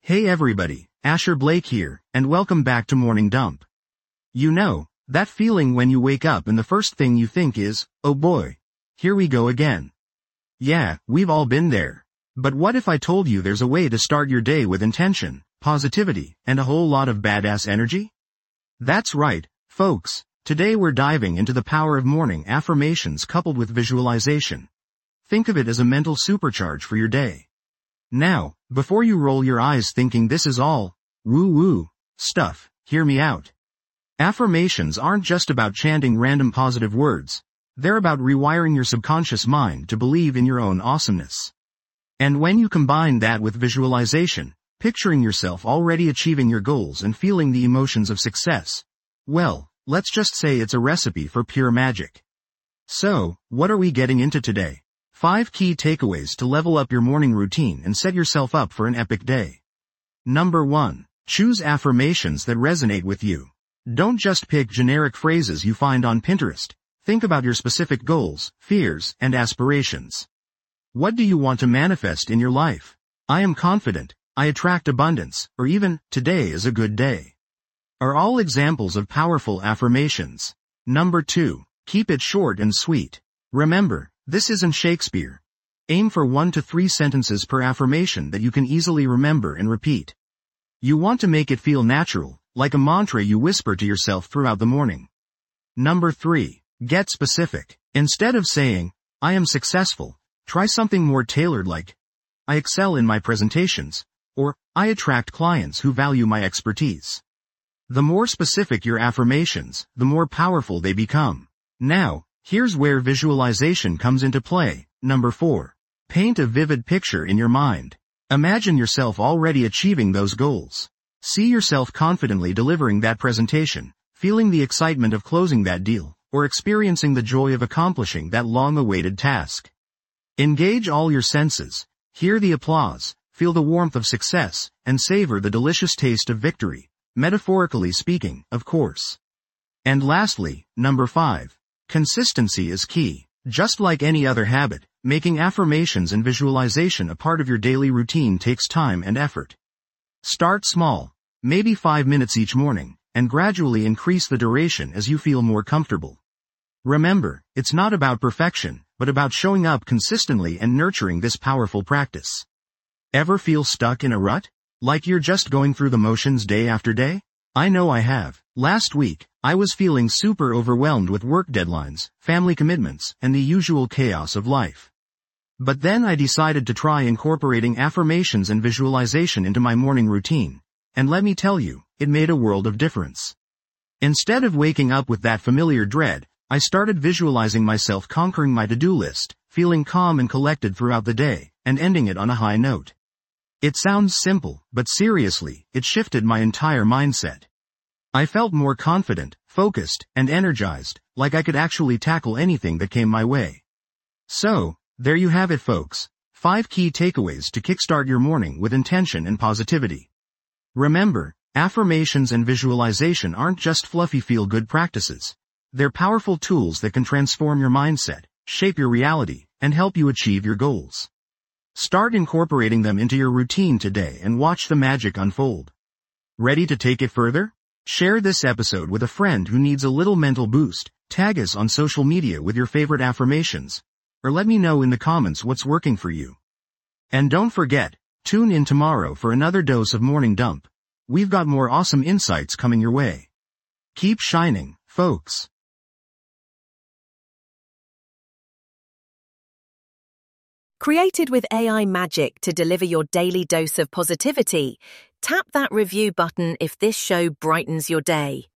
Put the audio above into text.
Hey everybody, Asher Blake here, and welcome back to Morning Dump. You know, that feeling when you wake up and the first thing you think is, oh boy, here we go again. Yeah, we've all been there. But what if I told you there's a way to start your day with intention, positivity, and a whole lot of badass energy? That's right, folks. Today we're diving into the power of morning affirmations coupled with visualization. Think of it as a mental supercharge for your day. Now, before you roll your eyes thinking this is all woo-woo stuff, hear me out. Affirmations aren't just about chanting random positive words. They're about rewiring your subconscious mind to believe in your own awesomeness. And when you combine that with visualization, picturing yourself already achieving your goals and feeling the emotions of success, well, let's just say it's a recipe for pure magic. So, what are we getting into today? 5 key takeaways to level up your morning routine and set yourself up for an epic day. Number 1. Choose affirmations that resonate with you. Don't just pick generic phrases you find on Pinterest. Think about your specific goals, fears, and aspirations. What do you want to manifest in your life? I am confident, I attract abundance, or even, today is a good day. Are all examples of powerful affirmations. Number 2. Keep it short and sweet. Remember, this isn't Shakespeare. Aim for 1 to 3 sentences per affirmation that you can easily remember and repeat. You want to make it feel natural, like a mantra you whisper to yourself throughout the morning. Number 3. Get specific. Instead of saying, I am successful, try something more tailored like, I excel in my presentations, or, I attract clients who value my expertise. The more specific your affirmations, the more powerful they become. Now, here's where visualization comes into play. Number 4. Paint a vivid picture in your mind. Imagine yourself already achieving those goals. See yourself confidently delivering that presentation, feeling the excitement of closing that deal, or experiencing the joy of accomplishing that long-awaited task. Engage all your senses, hear the applause, feel the warmth of success, and savor the delicious taste of victory, metaphorically speaking, of course. And lastly, number 5. Consistency is key. Just like any other habit, making affirmations and visualization a part of your daily routine takes time and effort. Start small, maybe 5 minutes each morning, and gradually increase the duration as you feel more comfortable. Remember, it's not about perfection, but about showing up consistently and nurturing this powerful practice. Ever feel stuck in a rut? Like you're just going through the motions day after day? I know I have. Last week, I was feeling super overwhelmed with work deadlines, family commitments, and the usual chaos of life. But then I decided to try incorporating affirmations and visualization into my morning routine, and let me tell you, it made a world of difference. Instead of waking up with that familiar dread, I started visualizing myself conquering my to-do list, feeling calm and collected throughout the day, and ending it on a high note. It sounds simple, but seriously, it shifted my entire mindset. I felt more confident, focused, and energized, like I could actually tackle anything that came my way. So, there you have it folks, 5 key takeaways to kickstart your morning with intention and positivity. Remember, affirmations and visualization aren't just fluffy feel-good practices. They're powerful tools that can transform your mindset, shape your reality, and help you achieve your goals. Start incorporating them into your routine today and watch the magic unfold. Ready to take it further? Share this episode with a friend who needs a little mental boost, tag us on social media with your favorite affirmations, or let me know in the comments what's working for you. And don't forget, tune in tomorrow for another dose of Morning Dump. We've got more awesome insights coming your way. Keep shining, folks. Created with AI magic to deliver your daily dose of positivity, tap that review button if this show brightens your day.